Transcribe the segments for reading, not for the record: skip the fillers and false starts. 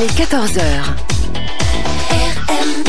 Il est 14h. RMB.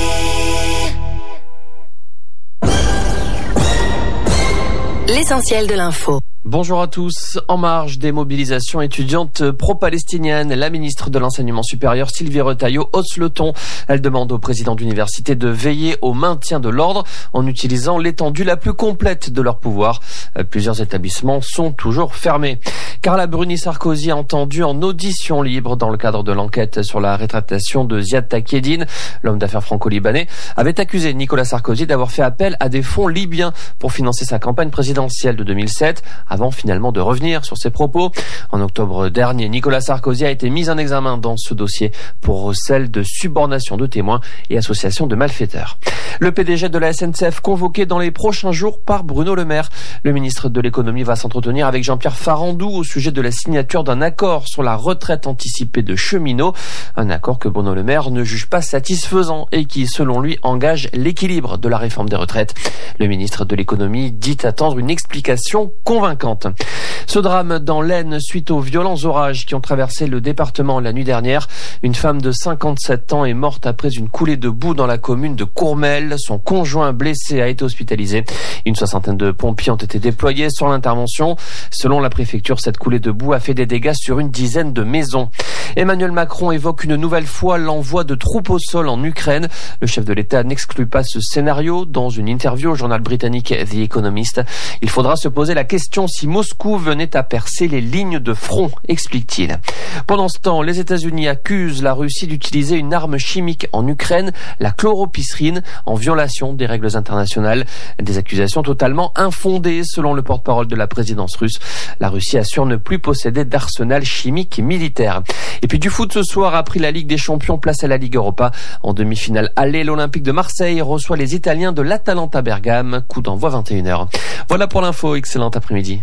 L'essentiel de l'info. Bonjour à tous. En marge des mobilisations étudiantes pro-palestiniennes, la ministre de l'Enseignement supérieur Sylvie Retailleau hausse le ton. Elle demande au président d'université de veiller au maintien de l'ordre en utilisant l'étendue la plus complète de leur pouvoir. Plusieurs établissements sont toujours fermés. Carla Bruni-Sarkozy a entendu en audition libre dans le cadre de l'enquête sur la rétractation de Ziad Takieddine. L'homme d'affaires franco-libanais avait accusé Nicolas Sarkozy d'avoir fait appel à des fonds libyens pour financer sa campagne présidentielle de 2007. Avant finalement de revenir sur ses propos. En octobre dernier, Nicolas Sarkozy a été mis en examen dans ce dossier pour recel de subornation de témoins et association de malfaiteurs. Le PDG de la SNCF convoqué dans les prochains jours par Bruno Le Maire. Le ministre de l'économie va s'entretenir avec Jean-Pierre Farandou au sujet de la signature d'un accord sur la retraite anticipée de cheminots. Un accord que Bruno Le Maire ne juge pas satisfaisant et qui, selon lui, engage l'équilibre de la réforme des retraites. Le ministre de l'économie dit attendre une explication convaincante. Ce drame dans l'Aisne suite aux violents orages qui ont traversé le département la nuit dernière. Une femme de 57 ans est morte après une coulée de boue dans la commune de Courmel. Son conjoint blessé a été hospitalisé. Une soixantaine de pompiers ont été déployés sur l'intervention. Selon la préfecture, cette coulée de boue a fait des dégâts sur une dizaine de maisons. Emmanuel Macron évoque une nouvelle fois l'envoi de troupes au sol en Ukraine. Le chef de l'État n'exclut pas ce scénario. Dans une interview au journal britannique The Economist, il faudra se poser la question si Moscou venait à percer les lignes de front, explique-t-il. Pendant ce temps, les États-Unis accusent la Russie d'utiliser une arme chimique en Ukraine, la chloropysrine, en violation des règles internationales. Des accusations totalement infondées, selon le porte-parole de la présidence russe. La Russie assure ne plus posséder d'arsenal chimique militaire. Et puis du foot ce soir, après la Ligue des Champions, place à la Ligue Europa. En demi-finale aller, l'Olympique de Marseille reçoit les Italiens de l'Atalanta Bergame. Coup d'envoi 21h. Voilà pour l'info, excellent après-midi.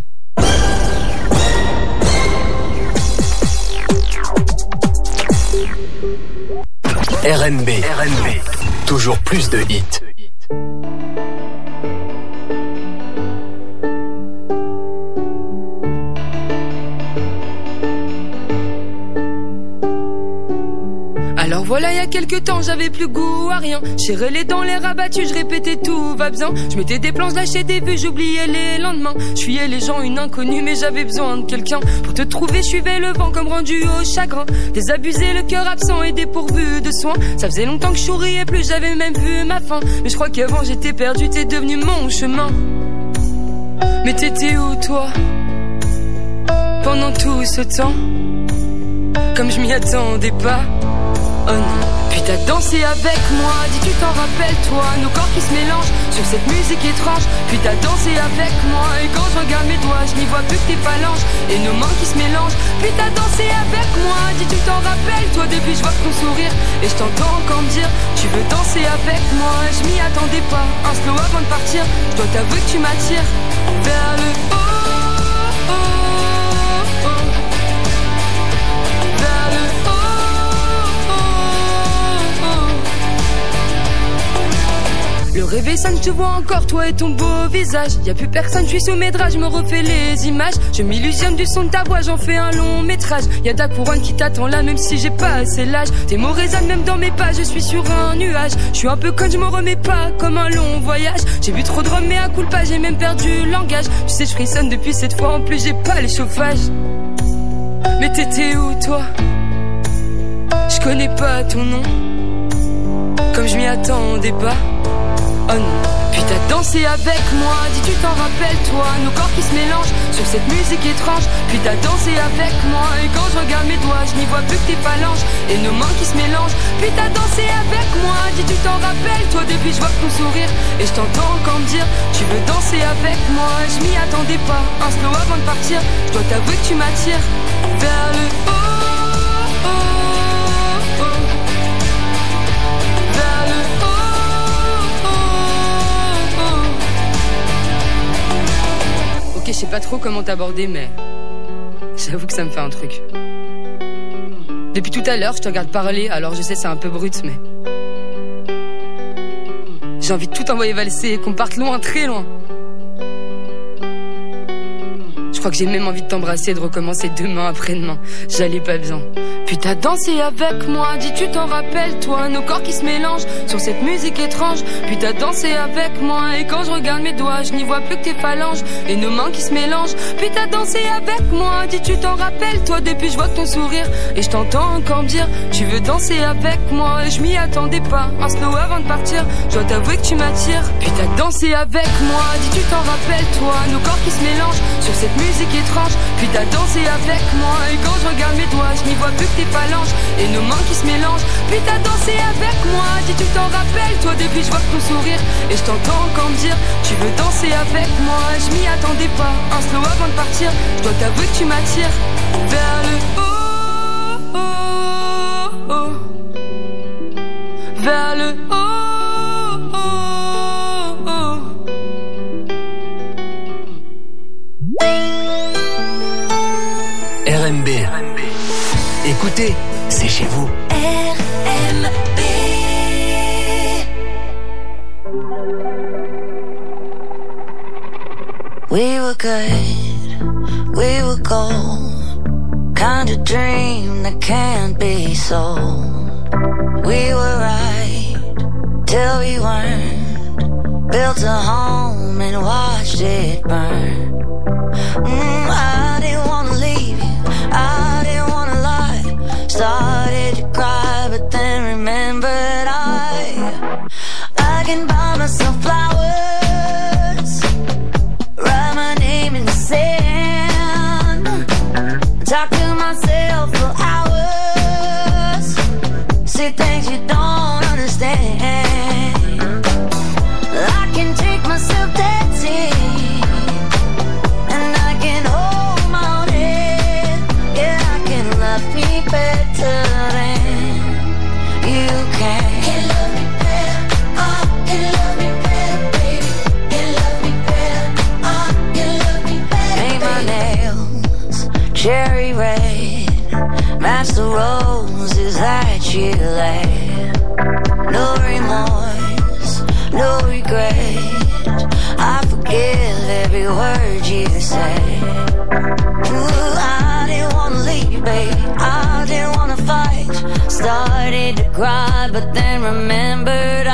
RMB. Toujours plus de hits. Alors voilà, il y a quelques temps, j'avais plus goût à rien. Serrais les dents, les rabattus, je répétais tout va bien. Je mettais des plans, je lâchais des vues, j'oubliais les lendemains. Je fuyais les gens, une inconnue, mais j'avais besoin de quelqu'un. Pour te trouver, je suivais le vent comme rendu au chagrin. Désabusé, le cœur absent et dépourvu de soins. Ça faisait longtemps que je souriais plus, j'avais même vu ma fin. Mais je crois qu'avant j'étais perdu, t'es devenu mon chemin. Mais t'étais où toi pendant tout ce temps? Comme je m'y attendais pas. Oh non, puis t'as dansé avec moi, dis tu t'en rappelles toi, nos corps qui se mélangent sur cette musique étrange. Puis t'as dansé avec moi, et quand je regarde mes doigts, je n'y vois plus que tes phalanges et nos mains qui se mélangent. Puis t'as dansé avec moi, dis tu t'en rappelles toi, depuis je vois ton sourire et je t'entends encore me dire tu veux danser avec moi. Je m'y attendais pas, un slow avant de partir, je dois t'avouer que tu m'attires vers le haut. Le réveil sonne, je te vois encore, toi et ton beau visage. Y'a plus personne, je suis sous mes draps, je me refais les images. Je m'illusionne du son de ta voix, j'en fais un long métrage. Y'a ta couronne qui t'attend là, même si j'ai pas assez l'âge. Tes mots résonnent même dans mes pas, je suis sur un nuage. Je suis un peu conne, je m'en remets pas, comme un long voyage. J'ai bu trop de rhum, mais à coup de pas, j'ai même perdu le langage. Tu sais, je frissonne depuis cette fois, en plus j'ai pas les chauffages. Mais t'étais où toi? Je connais pas ton nom, comme je m'y attendais pas. Oh non, puis t'as dansé avec moi, dis tu t'en rappelles toi, nos corps qui se mélangent sur cette musique étrange. Puis t'as dansé avec moi, et quand je regarde mes doigts, je n'y vois plus que tes phalanges et nos mains qui se mélangent. Puis t'as dansé avec moi, dis tu t'en rappelles toi, depuis je vois ton sourire et je t'entends encore me dire tu veux danser avec moi. Je m'y attendais pas, un slow avant de partir, je dois t'avouer que tu m'attires vers le haut. Ok, je sais pas trop comment t'aborder, mais j'avoue que ça me fait un truc. Depuis tout à l'heure, je te regarde parler, alors je sais c'est un peu brut, mais j'ai envie de tout envoyer valser et qu'on parte loin, très loin. Je crois que j'ai même envie de t'embrasser et de recommencer demain après-demain. J'allais pas bien. Puis t'as dansé avec moi, dis tu t'en rappelles toi, nos corps qui se mélangent sur cette musique étrange. Puis t'as dansé avec moi et quand je regarde mes doigts, je n'y vois plus que tes phalanges et nos mains qui se mélangent. Puis t'as dansé avec moi, dis tu t'en rappelles toi, depuis je vois ton sourire et je t'entends encore me dire tu veux danser avec moi. Et je m'y attendais pas, un slow avant de partir, je dois t'avouer que tu m'attires. Puis t'as dansé avec moi, dis tu t'en rappelles toi, nos corps qui se mélangent sur cette musique étrange. Puis t'as dansé avec moi et quand je regarde mes doigts, je n'y vois plus que tes phalanges et nos mains qui se mélangent. Puis t'as dansé avec moi, dis tu t'en rappelles toi, depuis je vois ton sourire et je t'entends encore me dire tu veux danser avec moi. Je m'y attendais pas, un slow avant de partir, je dois t'avouer que tu m'attires vers le haut, oh, oh, vers le haut, oh, oh. RMB. Écoutez, c'est chez vous. RMB. We were good, we were gold, kind of dream that can't be sold. We were right till we weren't, built a home and watched it burn. I didn't wanna leave you, I didn't wanna lie. Started to cry but then remembered I can buy myself flowers, write my name in the sand, talk to myself for hours, say things you don't understand. I can take myself dancing and I can hold my own head. Yeah, I can love me better than you can. Can love me better, can love me better, baby. Can love me better, can love me better. Paint my nails cherry red, match the roses that you laid. No remorse, no regret, I forgive every word you say. Ooh, I didn't wanna leave, babe, I didn't wanna fight. Started to cry, but then remembered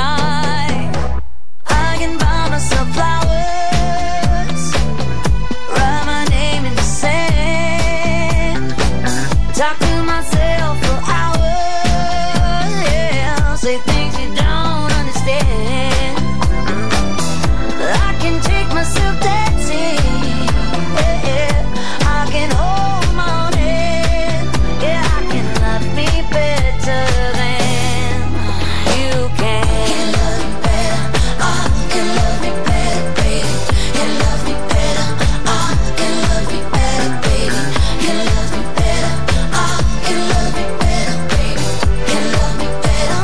I can buy myself flowers, write my name in the sand, talk to myself for hours, yeah, say things you don't understand. I can take myself dancing, yeah, I can hold my own head, yeah, I can love me better than you can. Can love me better, can love me better, baby. Can love me better, can love me better, baby. Can love me better, can love me better, baby. Can love me better.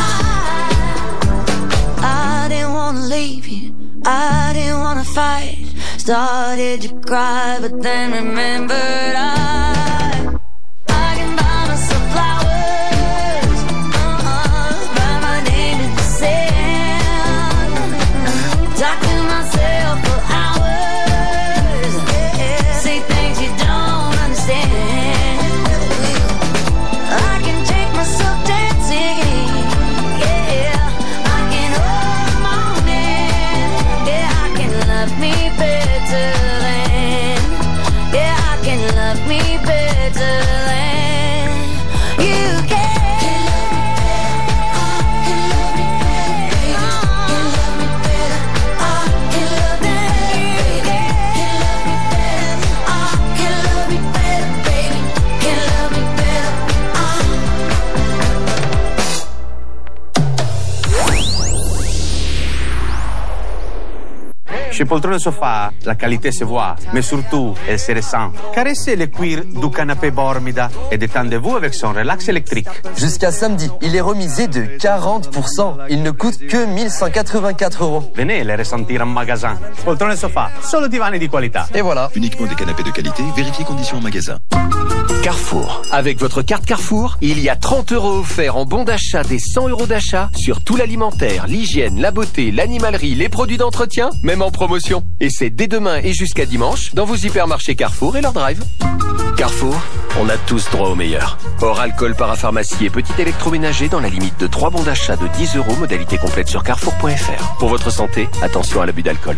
I didn't wanna leave you, I didn't wanna fight. Started to cry, but then remembered I can buy myself flowers, write my name in the sand, talk to myself for hours, yeah, say things you don't understand. I can take myself dancing, yeah, I can hold my own hand, yeah, I can love me better than, yeah, I can love me better than you can. Can love me better, can love me better, can love me better, can love me better, baby, can love me better. Chez Poltrone Sofa, la qualité se voit, mais surtout, elle se ressent. Caressez le cuir du canapé Bormida et détendez-vous avec son relax électrique. Jusqu'à samedi, il est remisé de 40%. Il ne coûte que 1184 €. Venez le ressentir en magasin. Poltrone Sofa, solo divani di qualità. Et voilà. Uniquement des canapés de qualité, vérifiez conditions en magasin. Carrefour. Avec votre carte Carrefour, il y a 30 € offerts en bon d'achat des 100 € d'achat sur tout l'alimentaire, l'hygiène, la beauté, l'animalerie, les produits d'entretien, même en promotion. Et c'est dès demain et jusqu'à dimanche dans vos hypermarchés Carrefour et leur drive. Carrefour, on a tous droit au meilleur. Hors alcool, parapharmacie et petit électroménager dans la limite de 3 bons d'achat de 10 €, modalité complète sur carrefour.fr. Pour votre santé, attention à l'abus d'alcool.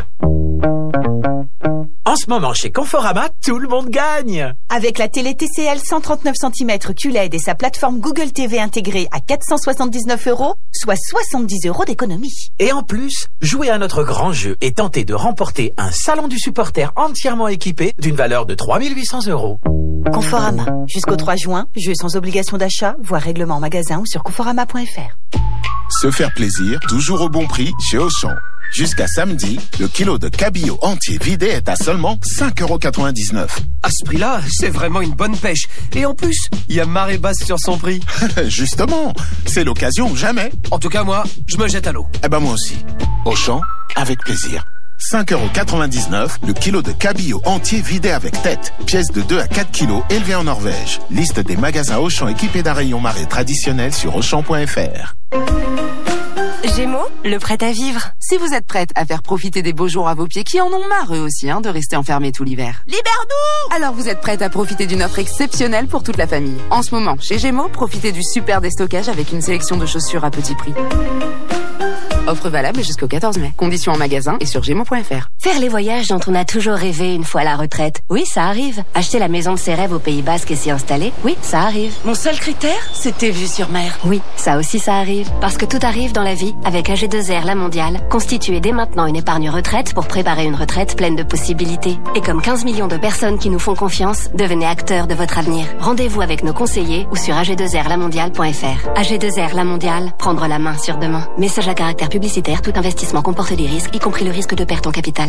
En ce moment, chez Conforama, tout le monde gagne. Avec la télé TCL 139 cm QLED et sa plateforme Google TV intégrée à 479 €, soit 70 € d'économie. Et en plus, jouez à notre grand jeu et tentez de remporter un salon du supporter entièrement équipé d'une valeur de 3 800 €. Conforama. Jusqu'au 3 juin, jeu sans obligation d'achat, voire règlement en magasin ou sur conforama.fr. Se faire plaisir, toujours au bon prix chez Auchan. Jusqu'à samedi, le kilo de cabillaud entier vidé est à seulement 5,99 €. À ce prix-là, c'est vraiment une bonne pêche. Et en plus, il y a marée basse sur son prix. Justement, c'est l'occasion ou jamais. En tout cas, moi, je me jette à l'eau. Eh ben moi aussi. Auchan, avec plaisir. 5,99 € le kilo de cabillaud entier vidé avec tête. Pièce de 2 à 4 kilos élevée en Norvège. Liste des magasins Auchan équipés d'un rayon marée traditionnel sur Auchan.fr. Gémeaux, le prêt à vivre. Si vous êtes prête à faire profiter des beaux jours à vos pieds qui en ont marre eux aussi de rester enfermés tout l'hiver. Libère-nous! Alors vous êtes prête à profiter d'une offre exceptionnelle pour toute la famille. En ce moment, chez Gémeaux, profitez du super déstockage avec une sélection de chaussures à petit prix. Offre valable jusqu'au 14 mai. Conditions en magasin et sur gémeaux.fr. Faire les voyages dont on a toujours rêvé une fois à la retraite. Oui, ça arrive. Acheter la maison de ses rêves au Pays Basque et s'y installer. Oui, ça arrive. Mon seul critère, c'était vue sur mer. Oui, ça aussi ça arrive. Parce que tout arrive dans la vie. Avec AG2R La Mondiale, constituez dès maintenant une épargne retraite pour préparer une retraite pleine de possibilités. Et comme 15 millions de personnes qui nous font confiance, devenez acteurs de votre avenir. Rendez-vous avec nos conseillers ou sur ag2rlamondiale.fr. AG2R La Mondiale, prendre la main sur demain. Message à caractère publicitaire, tout investissement comporte des risques, y compris le risque de perte en capital.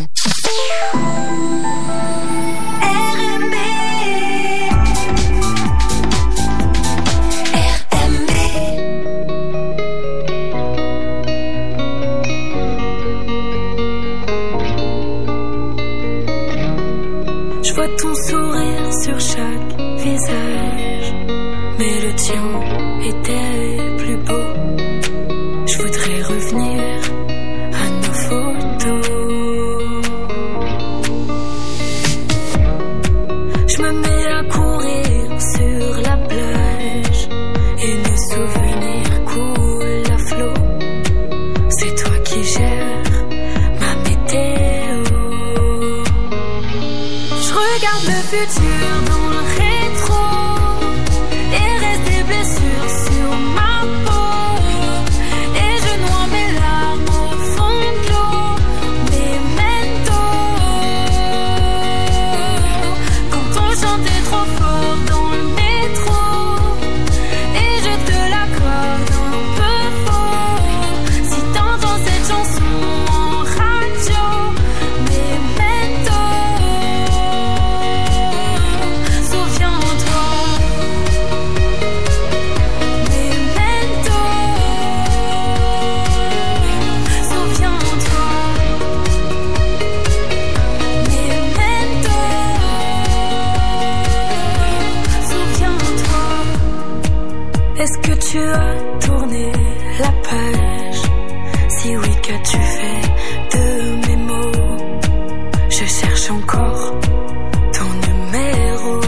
Je vois ton sourire sur chaque visage, mais le tien était plus beau. Je voudrais revenir à nos photos. Je me mets à courir sur la plage et nos souvenirs coulent à flot. C'est toi qui gères ma météo. Je regarde le futur dans le rétro et reste des blessures sur ma peau. Est-ce que tu as tourné la page? Si oui, qu'as-tu fait de mes mots? Je cherche encore ton numéro.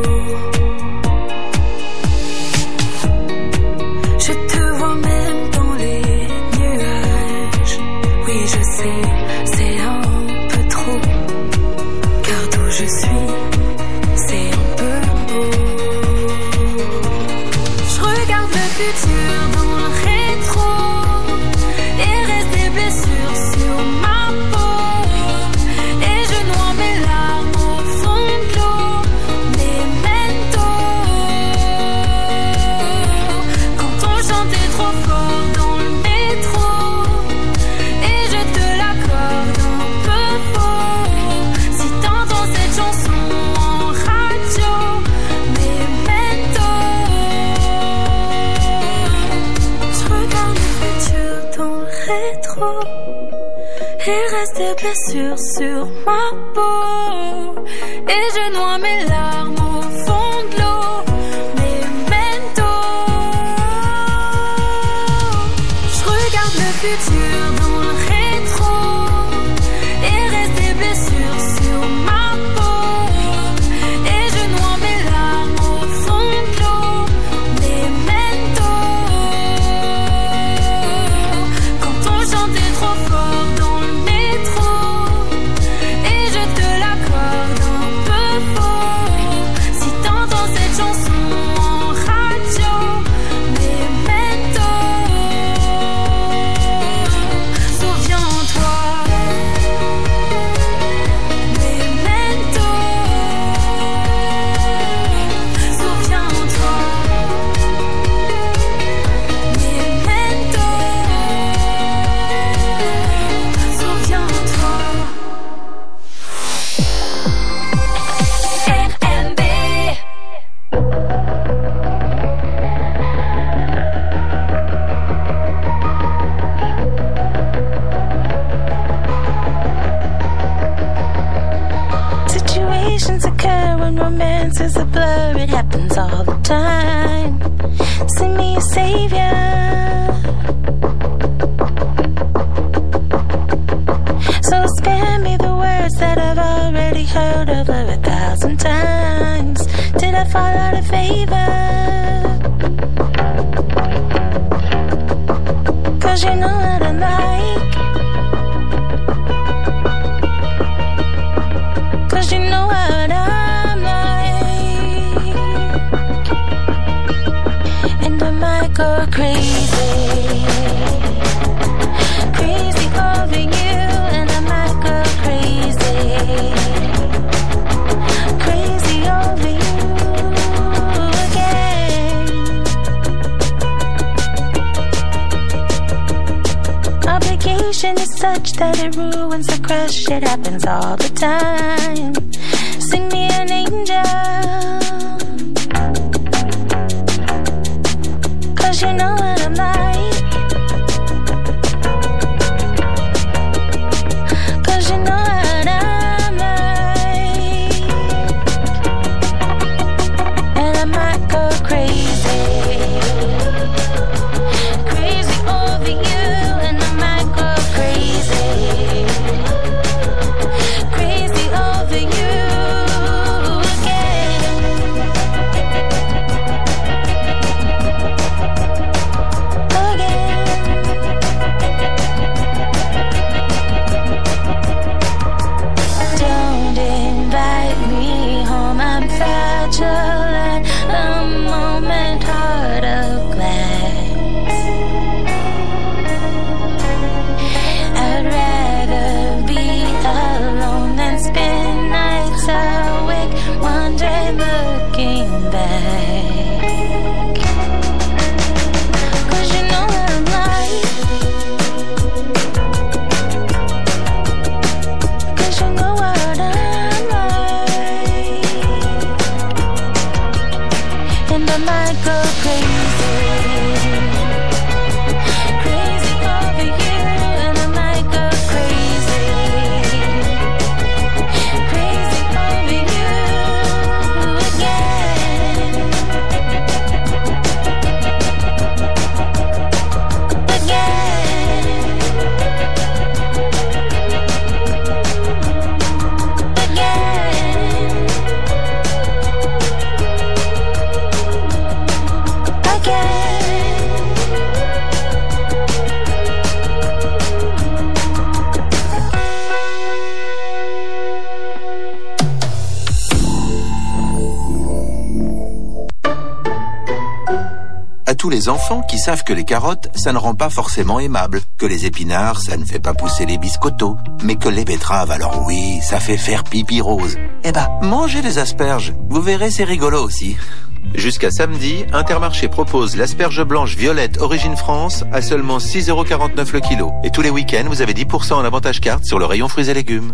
Je te vois même dans les nuages. Oui, je sais, c'est un peu trop. Car d'où je suis, c'est un peu beau. Futur dans le rétro et reste des blessures sur ma peau. Et je noie mes larmes au fond de l'eau. Memento. Quand on chantait trop fort dans le métro et je te l'accorde un peu faux. Si t'entends cette chanson en radio, Memento. Rétro et reste des blessures sur ma peau et je noie mes larmes au fond de l'eau. when romance is a blur, it happens all the time. Send me a savior. So spare me the words that I've already heard over 1,000 times. Did I fall out of favor? Cause you know what I'm like. Cause you know what I'm like. And I might go crazy. Crazy over you. And I might go crazy. Crazy over you again. Obligation is such that it ruins the crush. It happens all the time. Sing me an angel. Cause you know what I'm like. Cause you know what I'm like. And I might go crazy. Crazy over you. And I might go crazy. Crazy over you again. Don't invite me home, I'm fragile at the moment, heart of glass. I'd rather be alone than spend nights awake, one day looking back. Cause you know what I'm like. Cause you know what I'm like. And I might go crazy. Crazy over you. And I might go crazy. Crazy over you again. À tous les enfants qui savent que les carottes, ça ne rend pas forcément aimable, que les épinards, ça ne fait pas pousser les biscottos, mais que les betteraves, alors oui, ça fait faire pipi rose. Eh ben, mangez les asperges, vous verrez, c'est rigolo aussi. Jusqu'à samedi, Intermarché propose l'asperge blanche violette origine France à seulement 6,49 € le kilo. Et tous les week-ends, vous avez 10% en avantage carte sur le rayon fruits et légumes.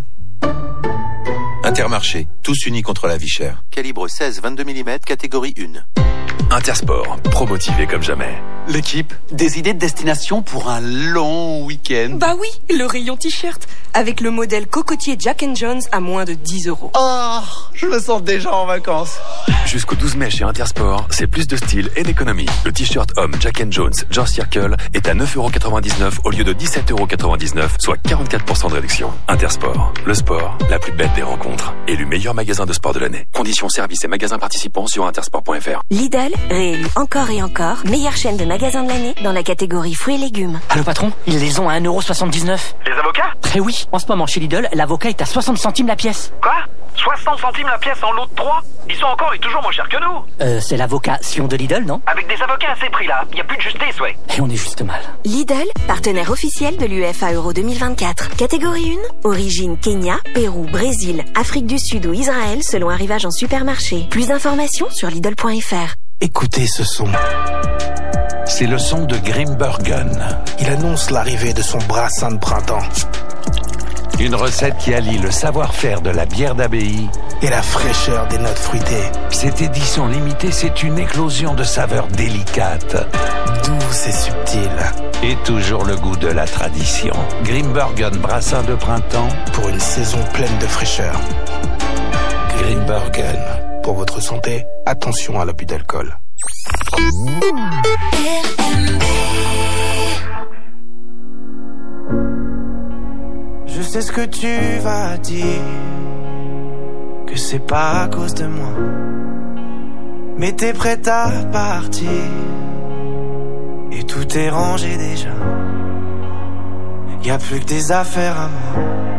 Intermarché, tous unis contre la vie chère. Calibre 16-22 mm, catégorie 1. Intersport, promotivé comme jamais. L'équipe, des idées de destination pour un long week-end. Bah oui, le rayon t-shirt, avec le modèle cocotier Jack & Jones à moins de 10 €. Oh, je me sens déjà en vacances. Jusqu'au 12 mai chez Intersport, c'est plus de style et d'économie. Le t-shirt homme Jack & Jones George Circle est à 9,99 € au lieu de 17,99 €, soit 44% de réduction. Intersport, le sport, la plus belle des rencontres. Élu meilleur magasin de sport de l'année. Conditions, services et magasins participants sur intersport.fr. Lidl, réélu encore et encore, meilleure chaîne de magasins de l'année dans la catégorie fruits et légumes. Allô patron, ils les ont à 1,79 €. Les avocats ? Eh oui, en ce moment chez Lidl, l'avocat est à 60 centimes la pièce. Quoi ? 60 centimes la pièce en lot de 3 ? Ils sont encore et toujours moins chers que nous. C'est l'avocat Sion de Lidl, non ? Avec des avocats à ces prix-là, il n'y a plus de justice, ouais. Et on est juste mal. Lidl, partenaire officiel de l'UEFA Euro 2024. Catégorie 1, origine Kenya, Pérou, Brésil, Afrique du Sud ou Israël selon arrivage en supermarché. Plus d'informations sur Lidl.fr. Écoutez ce son. C'est le son de Grimbergen. Il annonce l'arrivée de son brassin de printemps. Une recette qui allie le savoir-faire de la bière d'abbaye et la fraîcheur des notes fruitées. Cette édition limitée, c'est une éclosion de saveurs délicates, douces et subtiles. Et toujours le goût de la tradition. Grimbergen brassin de printemps pour une saison pleine de fraîcheur. Grimbergen. Pour votre santé, attention à l'abus d'alcool. Je sais ce que tu vas dire, que c'est pas à cause de moi, mais t'es prête à partir, et tout est rangé déjà. Y'a plus que des affaires à moi.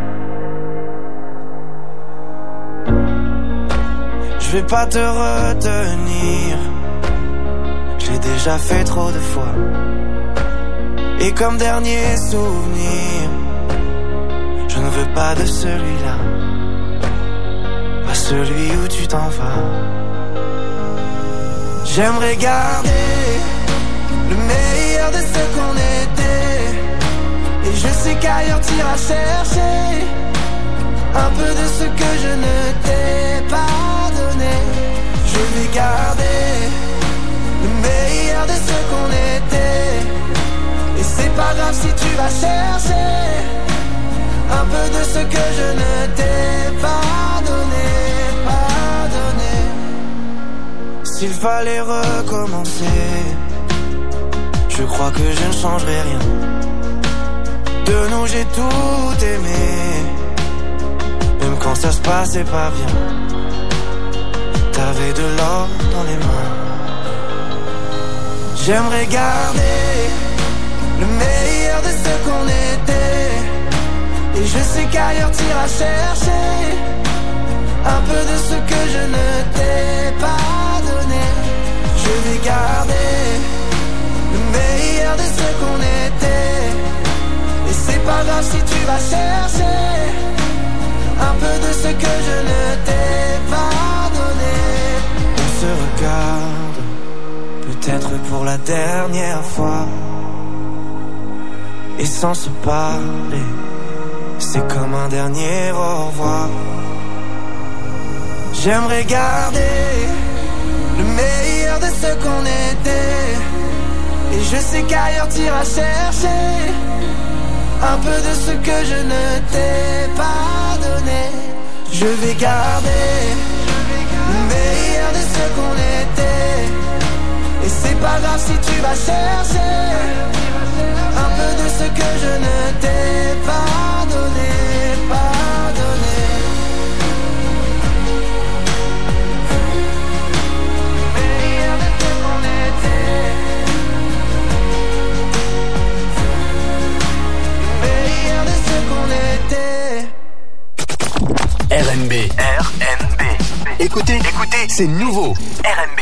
Je vais pas te retenir, je l'ai déjà fait trop de fois. Et comme dernier souvenir, je ne veux pas de celui-là, pas celui où tu t'en vas. J'aimerais garder le meilleur de ce qu'on était, et je sais qu'ailleurs t'iras chercher un peu de ce que je ne t'ai pas donné. Je vais garder le meilleur de ce qu'on était, et c'est pas grave si tu vas chercher un peu de ce que je ne t'ai pas donné, pas donné. S'il fallait recommencer, je crois que je ne changerai rien. De nous j'ai tout aimé, même quand ça se passait pas bien. T'avais de l'or dans les mains. J'aimerais garder le meilleur de ce qu'on était, et je sais qu'ailleurs t'iras chercher un peu de ce que je ne t'ai pas donné. Je vais garder le meilleur de ce qu'on était, et c'est pas grave si tu vas chercher un peu de ce que je ne t'ai pas donné. On se regarde, peut-être pour la dernière fois, et sans se parler, c'est comme un dernier au revoir. J'aimerais garder le meilleur de ce qu'on était, et je sais qu'ailleurs t'iras chercher un peu de ce que je ne t'ai pas donné. Je vais garder le meilleur de ce qu'on était, et c'est pas grave si tu vas chercher un peu de ce que je ne t'ai pas donné, pas donné. Le meilleur de ce qu'on était, le meilleur de ce qu'on était. RNB. Écoutez, c'est nouveau. RNB.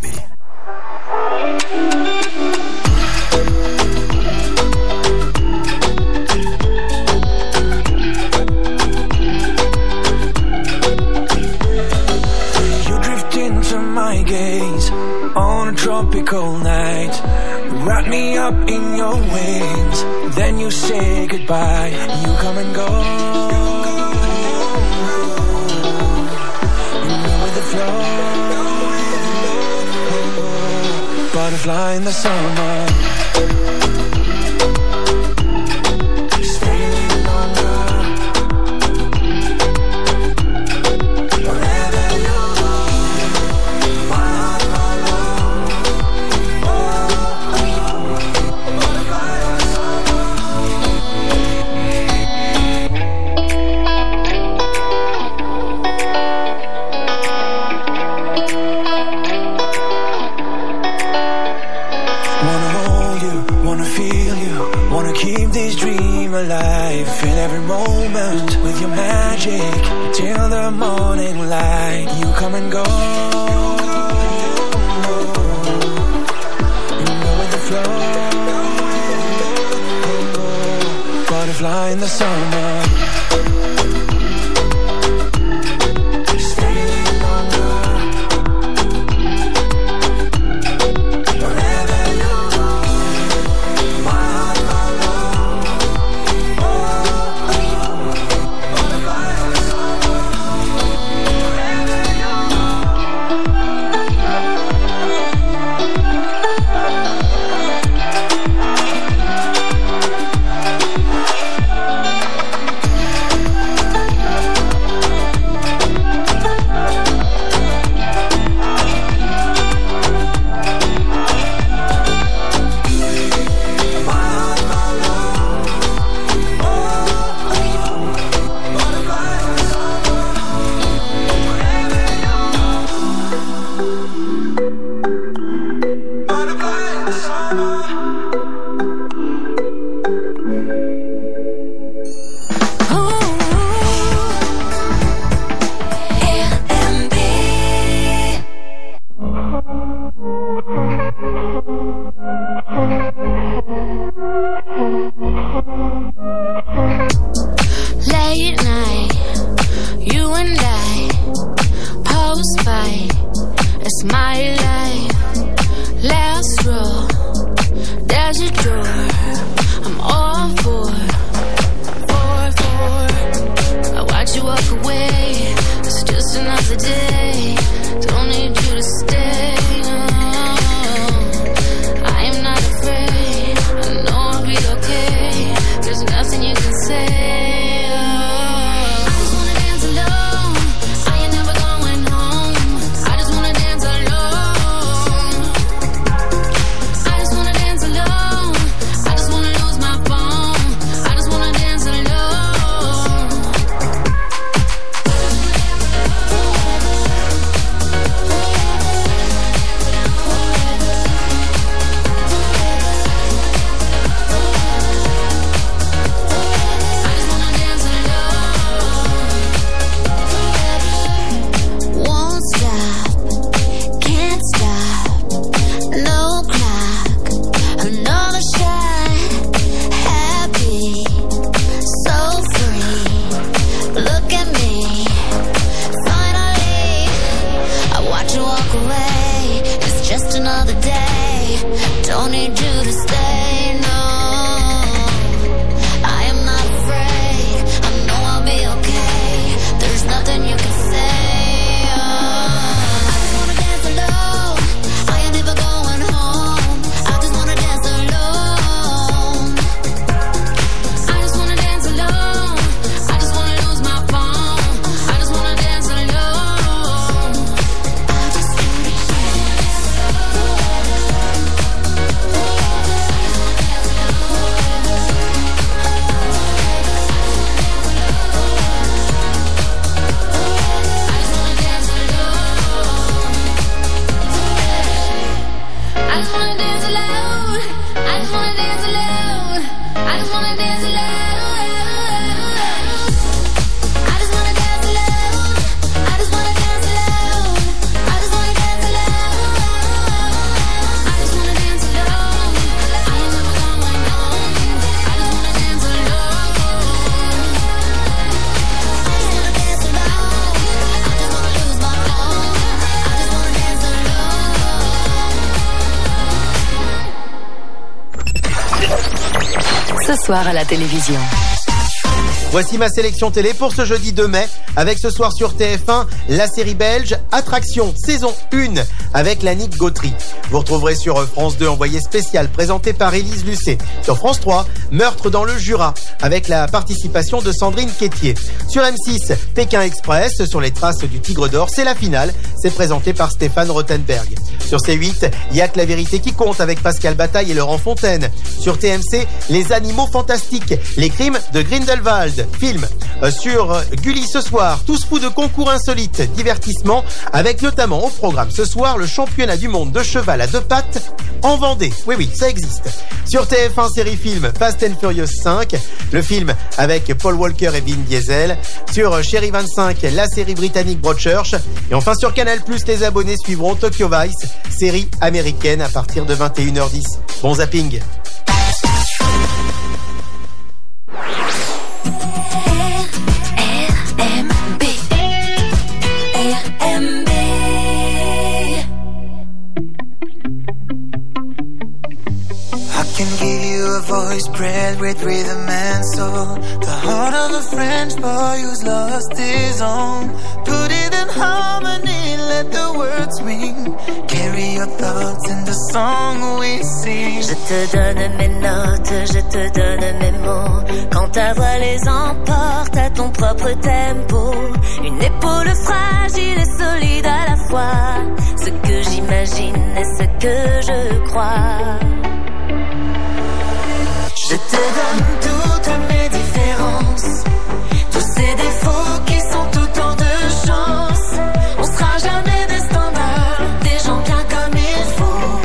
My gaze on a tropical night, wrap me up in your wings, then you say goodbye. You come and go, you go with the flow, butterfly in the summer. Alive, feel every moment with your magic till the morning light. You come and go, you go with the flow, butterfly in the summer. my life. Last row, there's a door. I'm all for. I watch you walk away. It's just another day. Don't need you to stay. I am not afraid. I know I'll be okay. There's nothing you can say. Soir à la télévision. Voici ma sélection télé pour ce jeudi 2 mai, avec ce soir sur TF1, la série belge Attraction, saison 1, avec Lannick Gautry. Vous retrouverez sur France 2 Envoyé spécial, présenté par Élise Lucet. Sur France 3, Meurtre dans le Jura, avec la participation de Sandrine Quétier. Sur M6, Pékin Express, sur les traces du Tigre d'Or, c'est la finale, c'est présenté par Stéphane Rothenberg. Sur C8, il y a que la vérité qui compte, avec Pascal Bataille et Laurent Fontaine. Sur TMC, Les Animaux Fantastiques, les crimes de Grindelwald, film. Sur Gulli ce soir, tous fous de concours insolites, divertissement, avec notamment au programme ce soir le championnat du monde de cheval à deux pattes en Vendée. Oui, ça existe. Sur TF1 série film, Fast and Furious 5, le film avec Paul Walker et Vin Diesel. Sur Chérie 25, la série britannique Broadchurch. Et enfin sur Canal+, les abonnés suivront Tokyo Vice, série américaine à partir de 21h10. Bon zapping. Voice bred with rhythm and soul, the heart of a French boy who's lost his own. Put it in harmony, let the words ring. Carry your thoughts in the song we sing. Je te donne mes notes, je te donne mes mots. Quand ta voix les emporte à ton propre tempo. Une épaule fragile et solide à la fois. Ce que j'imagine et ce que je crois. Je te donne toutes mes différences, tous ces défauts qui sont autant de chances. On sera jamais des standards, des gens bien comme il faut.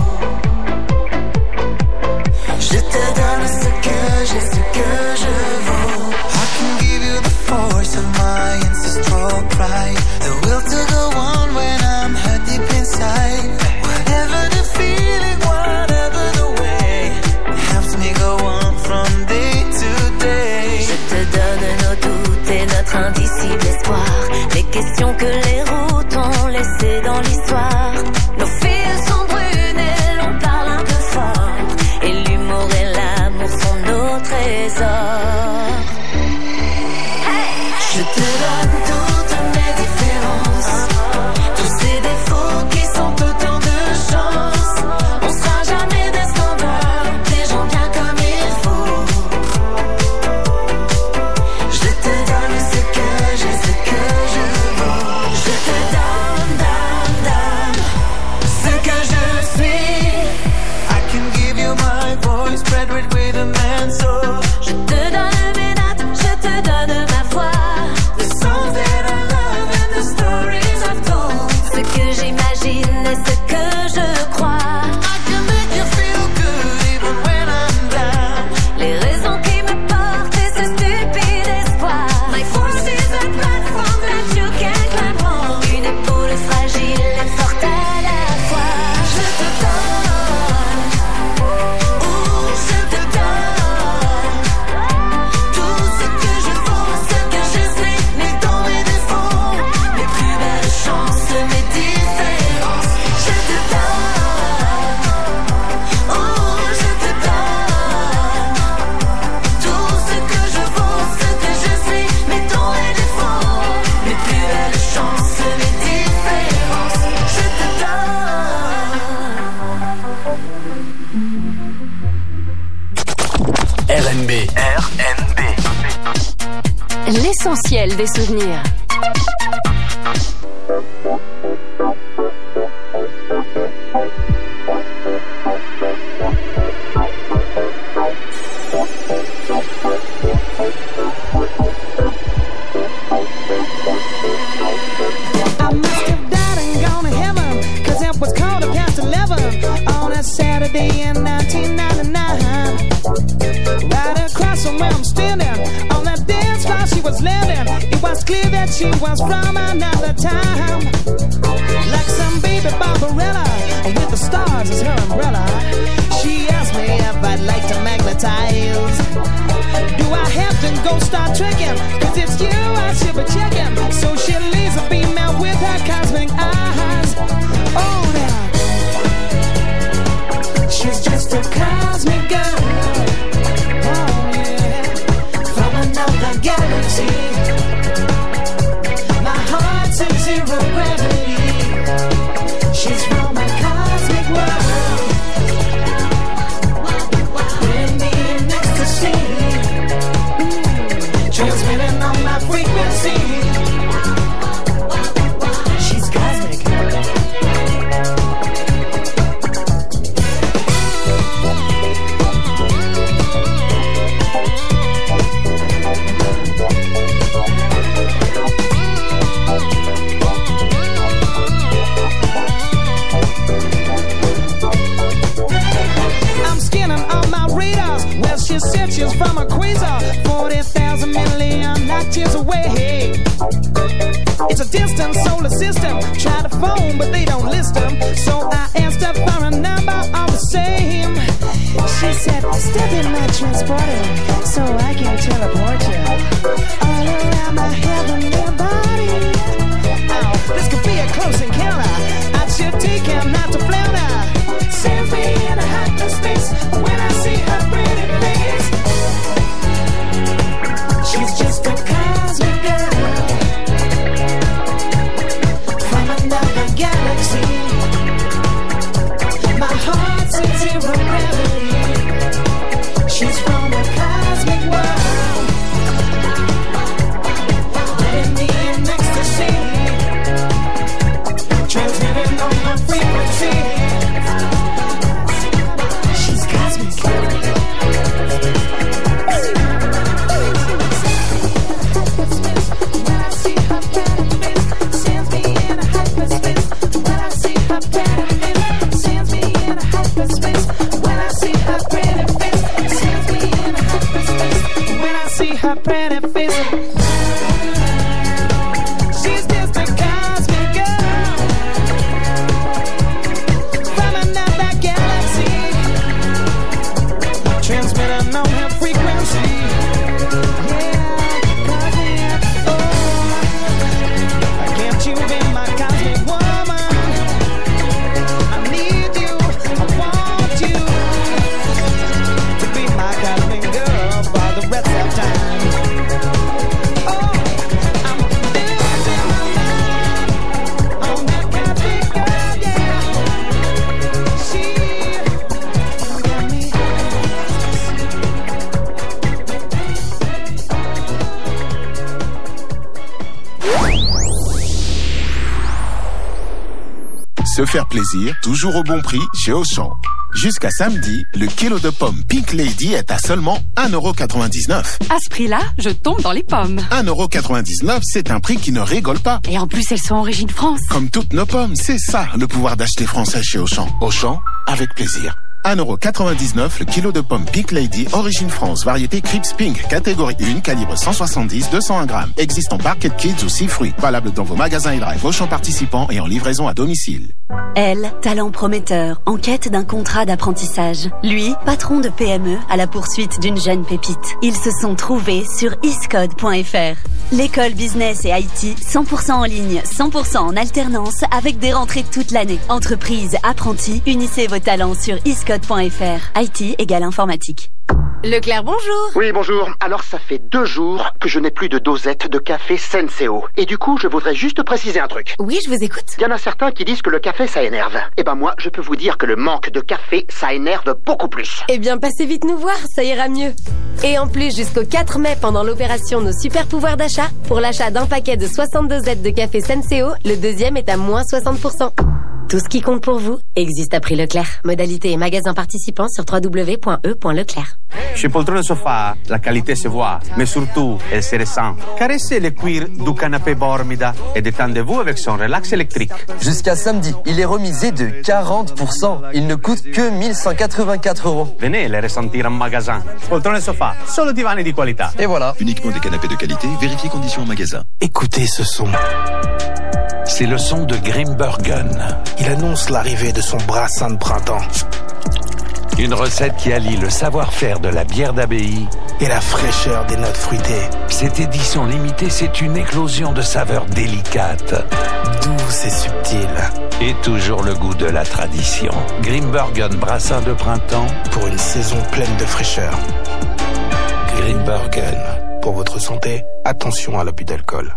Je te donne ce que j'ai, ce que je vaux. I can give you the force of my ancestral pride, the will to go on when I'm hurt deep inside. Whatever the feeling, whatever the way, it helps me go on. Je te donne nos doutes et notre indicible espoir, les questions que les routes ont laissées dans l'histoire. l'essentiel des souvenirs. I must have died and gone to heaven, 'cause it was 11 on a Saturday in 1999. Right across from where I'm standing, on that dance floor she was landing. It was clear that she was from another time. Like some baby Barbarella, with the stars as her umbrella. She asked me if I'd like to magnetize. Do I have to go start trekking? 'Cause it's you I should be checking. So she leaves a female with her cosmic eyes. Oh, now she's just a cosmic girl. Oh, yeah. From another galaxy. My heart's in zero gravity. She's from a cosmic world. With me in ecstasy. Transmitting on my frequency. She's cosmic. I'm scanning all my radars. Well, she said she's from a quasar, 40,000 million light years away. It's a distant solar system. Try to phone, but they don't list them. So I asked her for a number all the same. She said, step in my transporter so I can teleport you all around my heavenly body. Oh, this could be a close encounter. I should take him not to flounder. Sends me in a hyperspace when I see her pretty face. She's just a cosmic girl from another galaxy. My heart's in zero gravity. She's from a cosmic world. Letting me in ecstasy. Transmitting on my frequency. She's cosmic. When I see her pretty face, sends me in a hyperspace. When I see her pretty face, sends me in a hyperspace. When I see her pretty face, sends me in a hyperspace. When I see her pretty face, she's just a cosmic girl from another galaxy. Transmitting on her frequency. Can't you be my cosmic woman? I need you, I want you to be my cosmic girl for the rest of time. Oh, I'm losing my mind on that cosmic girl, yeah. She got me. Se faire plaisir, toujours au bon prix chez Auchan. Jusqu'à samedi, le kilo de pommes Pink Lady est à seulement 1,99 €. À ce prix-là, je tombe dans les pommes. 1,99 €, c'est un prix qui ne rigole pas. Et en plus, elles sont origine France. Comme toutes nos pommes, c'est ça le pouvoir d'acheter français chez Auchan. Auchan, avec plaisir. 1,99 € le kilo de pommes Pink Lady, origine France, variété Crips Pink, catégorie 1, calibre 170-201 grammes. Existe en Barquette Kids ou 6 fruits. Valable dans vos magasins et drive Auchan participants et en livraison à domicile. Elle, talent prometteur, en quête d'un contrat d'apprentissage. Lui, patron de PME, à la poursuite d'une jeune pépite. Ils se sont trouvés sur iscode.fr. L'école business et IT, 100% en ligne, 100% en alternance, avec des rentrées toute l'année. Entreprise, apprentis, unissez vos talents sur iscode.fr. IT égale informatique. Leclerc, bonjour. Oui, bonjour. Alors, ça fait 2 jours que je n'ai plus de dosette de café Senseo. Et du coup, je voudrais juste préciser un truc. Oui, je vous écoute. Il y en a certains qui disent que le café, ça énerve. Eh ben moi, je peux vous dire que le manque de café, ça énerve beaucoup plus. Eh bien, passez vite nous voir, ça ira mieux. Et en plus, jusqu'au 4 mai, pendant l'opération Nos Super Pouvoirs d'achat, pour l'achat d'un paquet de 62 dosettes de café Senseo, le deuxième est à moins 60%. Tout ce qui compte pour vous existe à prix Leclerc. Modalité et magasin participant sur www.e.leclerc. Chez Poltrone Sofa, la qualité se voit, mais surtout, elle se ressent. Caressez le cuir du canapé Bormida et détendez-vous avec son relax électrique. Jusqu'à samedi, il est remisé de 40%. Il ne coûte que 1184 €. Venez les ressentir en magasin. Poltrone Sofa, solo divani di qualità. Et voilà. Uniquement des canapés de qualité, vérifiez conditions en magasin. Écoutez ce son. C'est le son de Grimbergen. Il annonce l'arrivée de son brassin de printemps. Une recette qui allie le savoir-faire de la bière d'abbaye et la fraîcheur des notes fruitées. Cette édition limitée, c'est une éclosion de saveurs délicates, douces et subtiles. Et toujours le goût de la tradition. Grimbergen brassin de printemps pour une saison pleine de fraîcheur. Grimbergen. Pour votre santé, attention à l'abus d'alcool.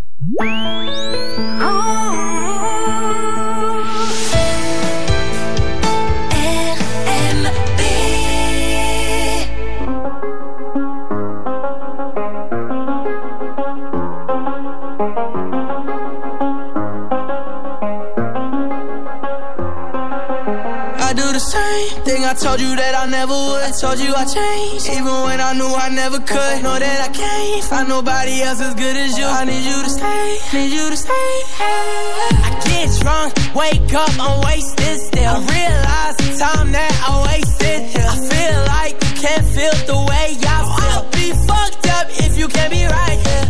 I told you that I never would. I told you I changed, even when I knew I never could. Know that I can't find nobody else as good as you. I need you to stay, need you to stay. I get drunk, wake up, I'm wasted still. I realize the time that I wasted here. I feel like you can't feel the way I feel. I'll be fucked up if you can't be right here.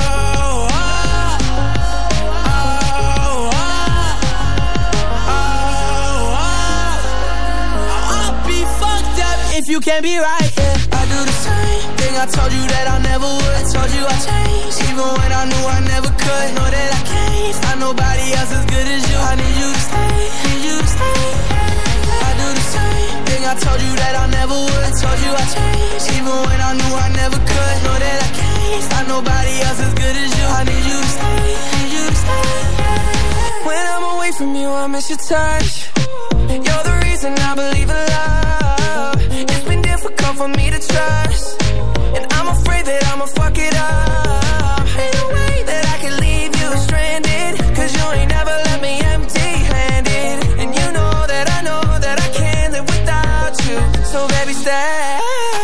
If you can't be right, yeah. I do the same thing I told you that I never would. I told you I changed, even when I knew I never could. Know that I can't find nobody else as good as you. I need you to stay, need you to stay. I do the same thing I told you that I never would. I told you I changed, even when I knew I never could. Know that I can't find nobody else as good as you. I need you to stay, need you to stay. When I'm away from you, I miss your touch. You're the reason I believe in love. It's been difficult for me to trust, and I'm afraid that I'ma fuck it up. Ain't no way that I can leave you stranded, cause you ain't never left me empty-handed. And you know that I can't live without you. So baby stay.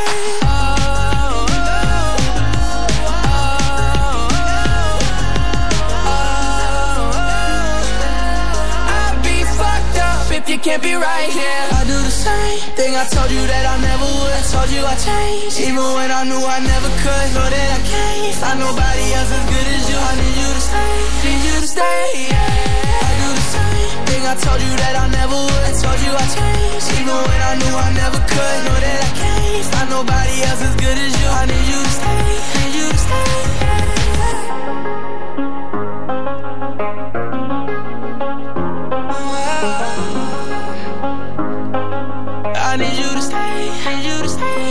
I'll be fucked up if you can't be right here. I do the same thing I told you that I never would. I told you I changed, even when I knew I never could. Know that I can't find nobody else as good as you. I need you to stay, need you to stay, yeah. I do the same thing I told you that I never would. I told you I changed, even when I knew I never could. Know that I can't find nobody else as good as you. I need you to stay, need you to stay, yeah. I need you to stay, need you to stay.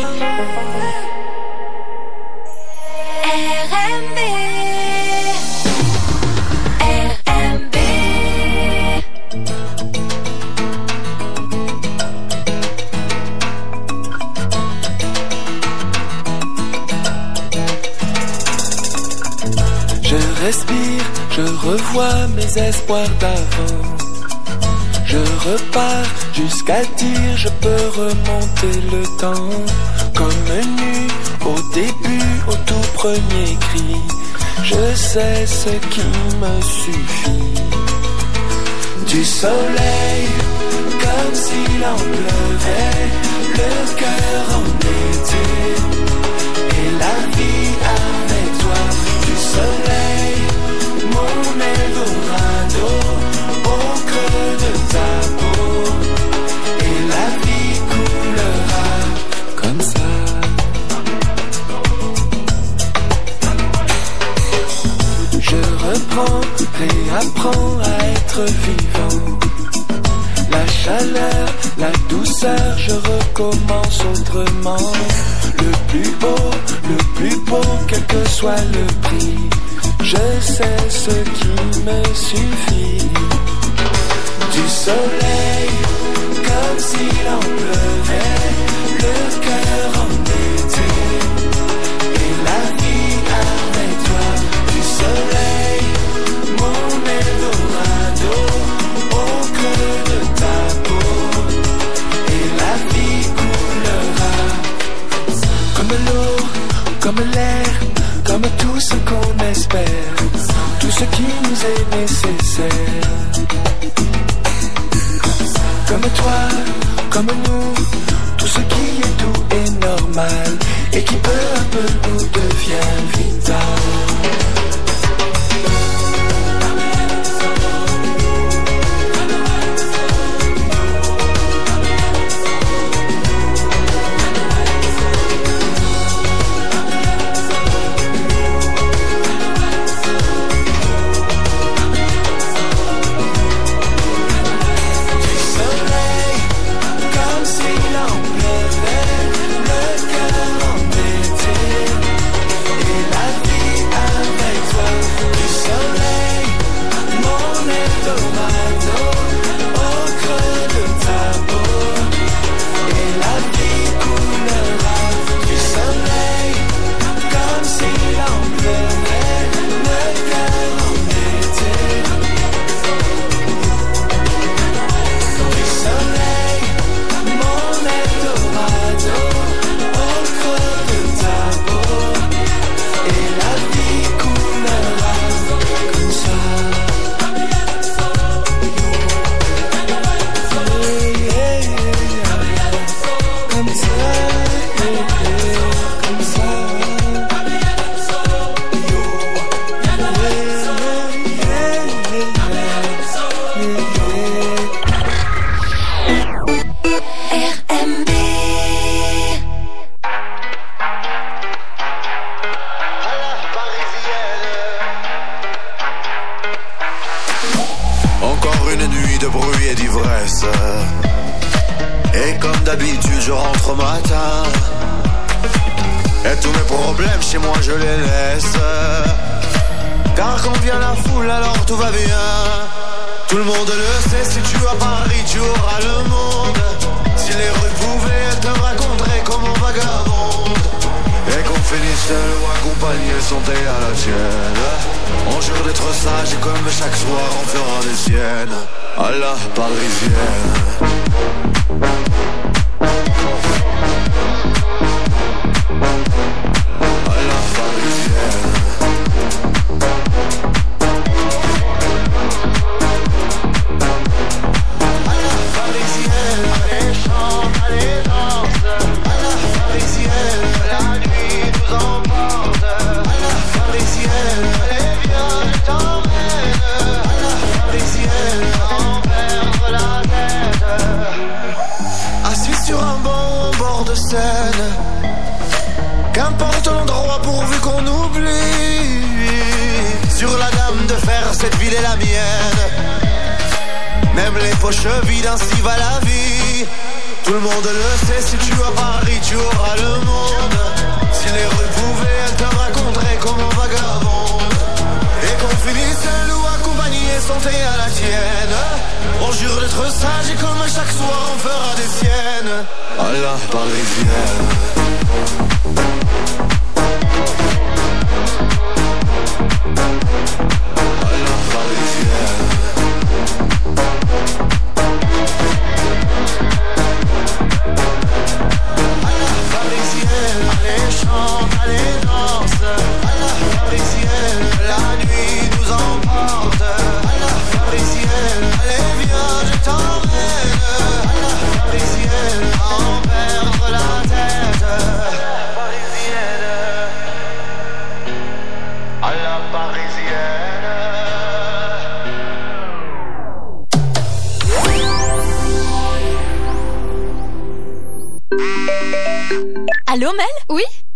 RMB, RMB. Je respire, je revois mes espoirs d'avant. Je repars jusqu'à dire je peux remonter le temps. Comme nu au début, au tout premier cri. Je sais ce qui me suffit. Du soleil, comme s'il en pleuvait, le cœur en été. Et la vie avec toi. Du soleil, mon Eldorado, au creux de ta peau. Et la vie coulera comme ça. Je reprends, réapprends à être vivant. La chaleur, la douceur, je recommence autrement. le plus beau, quel que soit le prix. Je sais ce qui me suffit. Du soleil, comme s'il en pleuvait, le cœur en été. Et la vie avec toi, du soleil, mon Eldorado, au creux de ta peau. Et la vie coulera comme l'eau, comme l'air, comme tout ce qu'on espère, tout ce qui nous est nécessaire. Comme toi, comme nous, tout ce qui est doux et normal, et qui peu à peu nous devient vital.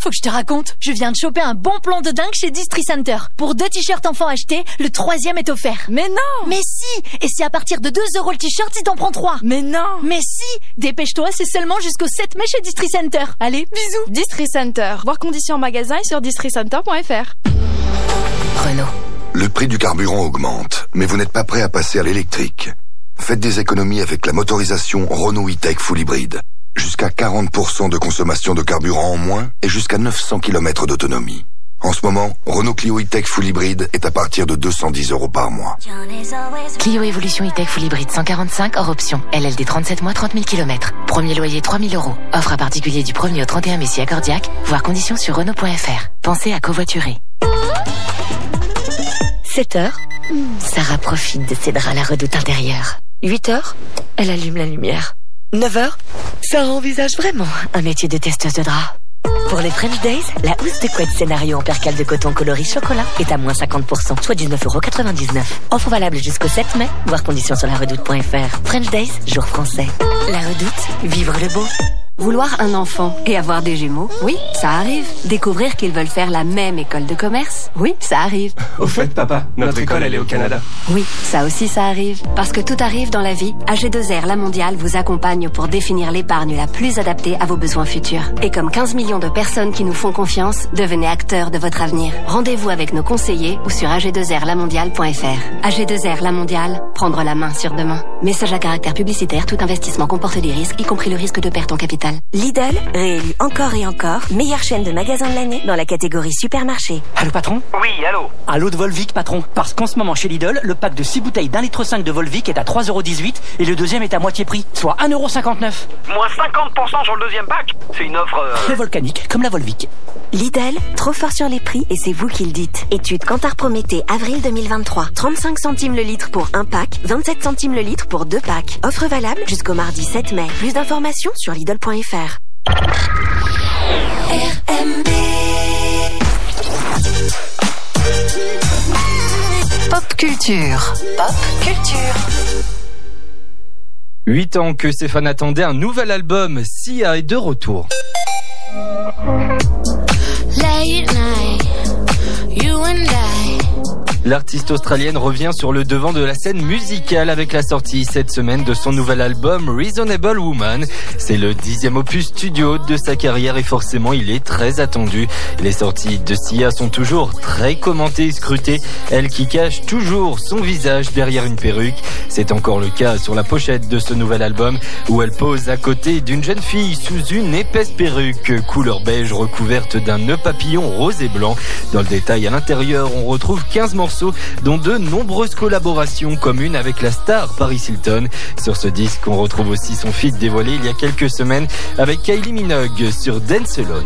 faut que je te raconte. Je viens de choper un bon plan de dingue chez Distri Center. Pour 2 t-shirts enfants achetés, le 3e est offert. Mais non! Mais si! Et c'est à partir de 2 € le t-shirt si t'en prends 3. Mais non! Mais si! Dépêche-toi, c'est seulement jusqu'au 7 mai chez Distri Center. Allez, bisous! Distri Center. Voir conditions en magasin et sur districenter.fr. Renault. Le prix du carburant augmente, mais vous n'êtes pas prêt à passer à l'électrique. Faites des économies avec la motorisation Renault E-Tech Full Hybrid. Jusqu'à 40% de consommation de carburant en moins et jusqu'à 900 km d'autonomie. En ce moment, Renault Clio E-Tech Full Hybrid est à partir de 210 € par mois. Clio Evolution E-Tech Full Hybrid 145 hors option. LLD 37 mois 30 000 km. Premier loyer 3 000 €. Offre à particulier du 1er au 31 mai si accordiaque. Voir conditions sur Renault.fr. Pensez à covoiturer. 7h, Sarah profite de ses draps à la redoute intérieure. 8h, elle allume la lumière. 9h, Sarah envisage vraiment un métier de testeuse de draps. Pour les French Days, la housse de couette scénario en percale de coton coloris chocolat est à moins 50%, soit 19,99 €. Offre valable jusqu'au 7 mai, voir conditions sur laredoute.fr. French Days, jour français. La Redoute, vivre le beau. Vouloir un enfant et avoir des jumeaux, oui, ça arrive. Découvrir qu'ils veulent faire la même école de commerce, oui, ça arrive. Au fait, papa, notre école, elle est au Canada. Oui, ça aussi, ça arrive. Parce que tout arrive dans la vie, AG2R La Mondiale vous accompagne pour définir l'épargne la plus adaptée à vos besoins futurs. Et comme 15 millions de personnes qui nous font confiance, devenez acteurs de votre avenir. Rendez-vous avec nos conseillers ou sur ag2rlamondiale.fr. AG2R La Mondiale, prendre la main sur demain. Message à caractère publicitaire, tout investissement comporte des risques, y compris le risque de perte en capital. Lidl, réélu encore et encore, meilleure chaîne de magasins de l'année dans la catégorie supermarché. Allô patron? Oui, allô? Allô de Volvic patron. Parce qu'en ce moment chez Lidl, le pack de 6 bouteilles d'1,5 litre de Volvic est à 3,18 € et le deuxième est à moitié prix, soit 1,59 €. Moins 50% sur le deuxième pack? C'est une offre... Le volcanique, comme la Volvic. Lidl, trop fort sur les prix et c'est vous qui le dites. Étude Kantar Prométhée, avril 2023. 35 centimes le litre pour un pack, 27 centimes le litre pour 2 packs. Offre valable jusqu'au mardi 7 mai. Plus d'informations sur Lidl.fr. RMD Pop Culture. Pop Culture. 8 ans que ses fans attendaient un nouvel album, Sia est de retour. Late night, you and I. L'artiste australienne revient sur le devant de la scène musicale avec la sortie cette semaine de son nouvel album Reasonable Woman. C'est le 10e opus studio de sa carrière et forcément il est très attendu. Les sorties de Sia sont toujours très commentées et scrutées. Elle qui cache toujours son visage derrière une perruque. C'est encore le cas sur la pochette de ce nouvel album où elle pose à côté d'une jeune fille sous une épaisse perruque couleur beige recouverte d'un nœud papillon rose et blanc. Dans le détail à l'intérieur, on retrouve 15 morceaux dont de nombreuses collaborations communes avec la star Paris Hilton. Sur ce disque, on retrouve aussi son feat dévoilé il y a quelques semaines avec Kylie Minogue sur Dance Alone.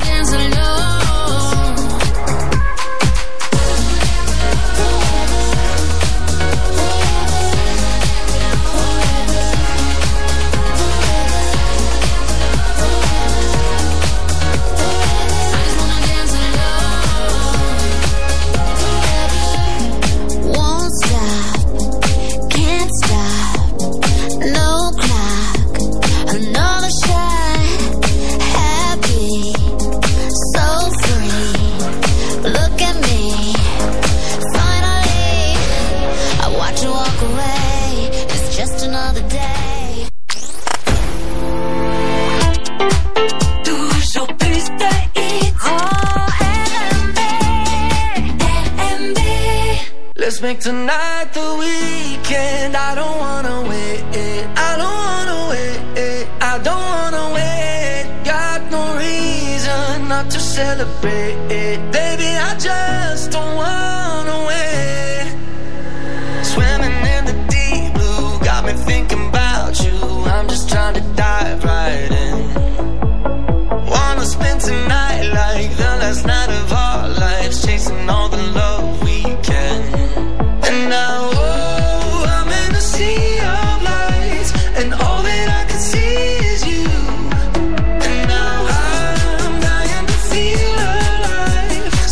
Let's make tonight the weekend. I don't wanna wait. I don't wanna wait. I don't wanna wait. Got no reason not to celebrate. Baby, I just don't wanna wait. Swimming in the deep blue got me thinking about you. I'm just trying to dive right in. Wanna spend tonight like the last night of our lives, chasing all the love we can. And now, oh, I'm in a sea of lights, and all that I can see is you. And now I'm dying to feel alive,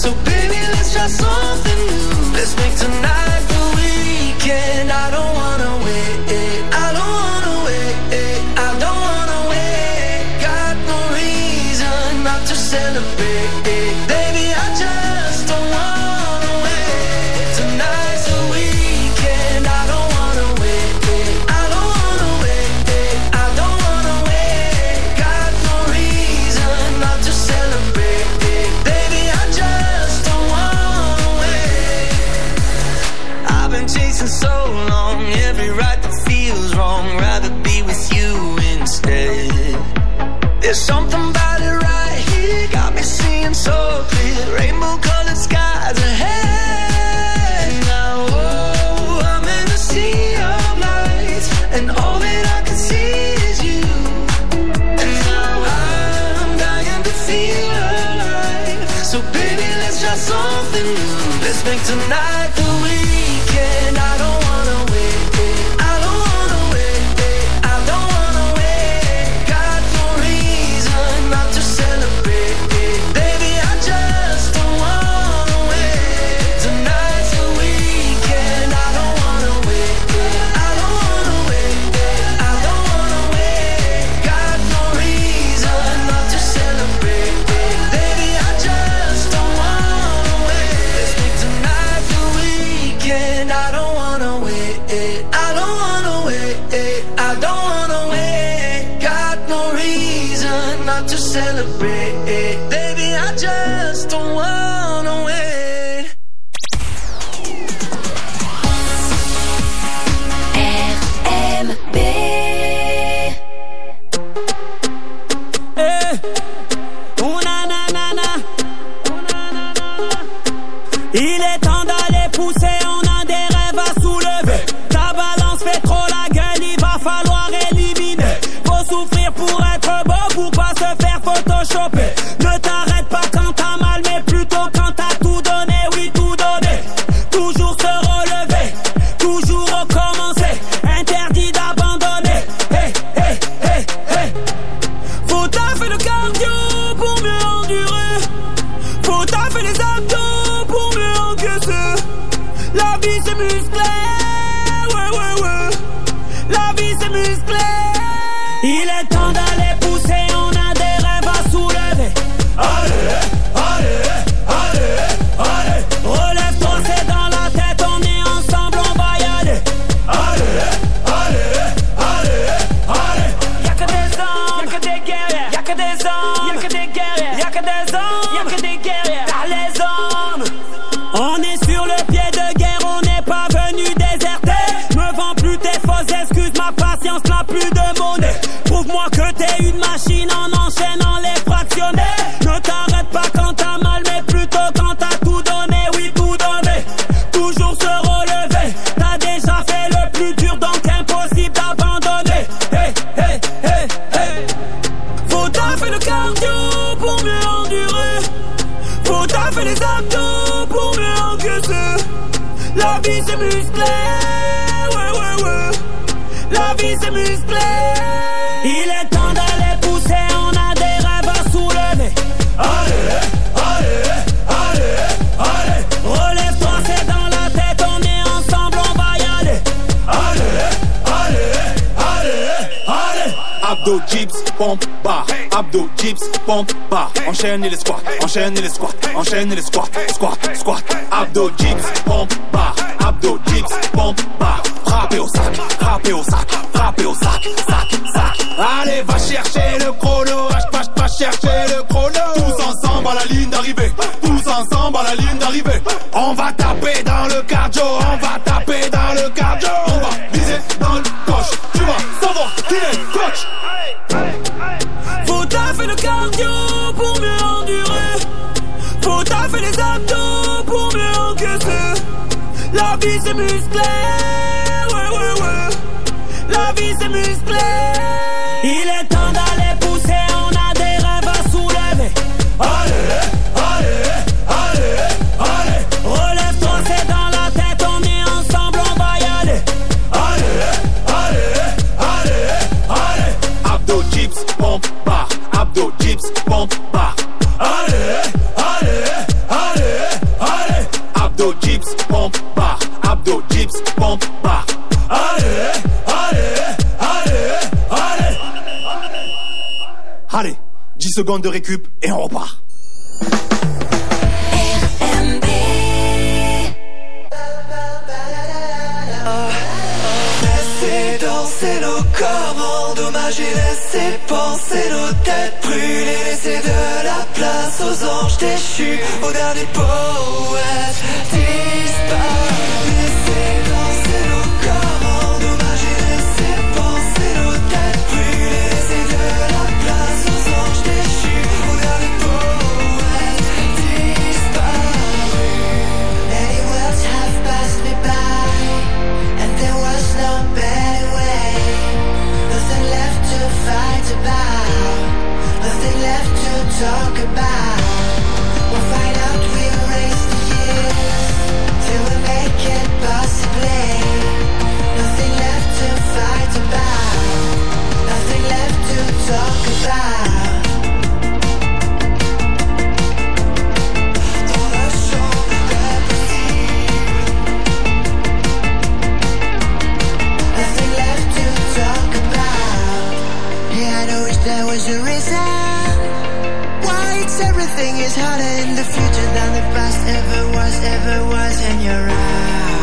long. Every right that feels wrong, rather be with you instead. There's something about it right here, got me seeing so clear. Rainbow colored skies ahead. Now, oh, I'm in a sea of lights, and all that I can see is you. And now I'm dying to feel alive. So baby, let's try something new. Let's make tonight the weekend. I don't wanna wait. I don't wanna wait. I don't wanna wait. Got no reason not to celebrate. Baby, I just don't wanna wait. Tonight's the weekend. I don't wanna wait. I don't wanna wait. I don't wanna wait. Got no reason not to celebrate. Baby, I just don't wanna wait. Let's make tonight the weekend. I don't wanna wait. I don't wanna wait. I don't wanna wait. Got no reason not to celebrate. Baby, I just don't wanna wait. RMB. Il est temps d'aller pousser, on a des rêves à soulever. Ta balance fait trop la gueule, il va falloir éliminer. Faut souffrir pour être beau, pour pas se faire photoshopper. Ne t'arrête pas quand t'as mal, mais plutôt quand t'as tout donné, oui tout donné. Toujours se relever, toujours recommencer. Interdit d'abandonner. Hey, hey, hey, hey. Faut taffer le cardio pour mieux endurer. Faut taffer les abdos pour mieux encaisser. La vie c'est musclé, ouais, ouais, ouais. La vie c'est musclé. Il est temps d'aller pousser, on a des rêves à soulever. Allez, allez, allez, allez. Relève-toi, c'est dans la tête, on est ensemble, on va y aller. Allez, allez, allez, allez. Y'a que des hommes, y'a que des guerriers. Y'a que des hommes, y'a que des guerriers. Y'a que des hommes, y'a que des guerriers. Car les hommes, on est sur le pied de guerre, on n'est pas venu déserter. Me vends plus tes fausses excuses, ma patience n'a plus de monnaie. Prouve-moi que t'es une machine en enchaînant les fractionnés. Ne t'arrête pas quand t'as mal, mais plutôt quand t'as tout donné, oui tout donné. Toujours se relever, t'as déjà fait le plus dur, donc impossible d'abandonner. Hey, hey, hey, hey. Faut taffer le cardio pour mieux endurer. Faut taffer les abdos pour mieux encaisser. La vie c'est musclé, ouais, ouais, ouais. La vie c'est musclé. Il est temps d'aller pousser, on a des rêves à soulever. Allez, allez, allez, allez. Relève-toi, c'est dans la tête, on est ensemble, on va y aller. Allez, allez, allez, allez. Abdo, dips, pompe, bar. Abdo, dips, pompe, bar. Enchaînez les squats, enchaînez les squats, enchaînez les squats, squat, squat. Abdo, dips, pompe, bar. Abdo, dips, pompe, bar. Frappez au sac, frappez au sac, frappez au sac, sac, sac. Allez, va chercher le chrono, va chercher le chrono. Tous ensemble à la ligne d'arrivée, tous ensemble à la ligne d'arrivée. On va taper dans le cardio, on va taper dans le cardio. On va viser dans le coche, tu vas savoir qui est coach. Faut taffer le cardio pour mieux endurer. Faut taffer les abdos pour mieux encaisser. La vie c'est musclé, ouais, ouais, ouais. La vie c'est musclé. Il est temps d'aller pousser, on a des rêves à soulever. Allez, allez, allez, allez. Relève-toi, c'est dans la tête, on est ensemble, on va y aller. Allez, allez, allez, allez. Abdo, dips, pompe, bar. Abdo, dips, pompe, bar. Allez, allez, allez, allez. Abdo, dips, pompe, bar. Abdo, dips, pompe, bar. Allez, allez, allez, allez. Allez, 10 secondes de récup et on repart. RMB. Laissez danser nos corps, endommager, laissez penser nos têtes brûlées, laissez de la place aux anges déchus, aux derniers poètes disparus. Laissez danser nos corps. was a reason why everything is harder in the future than the past ever was, and you're right.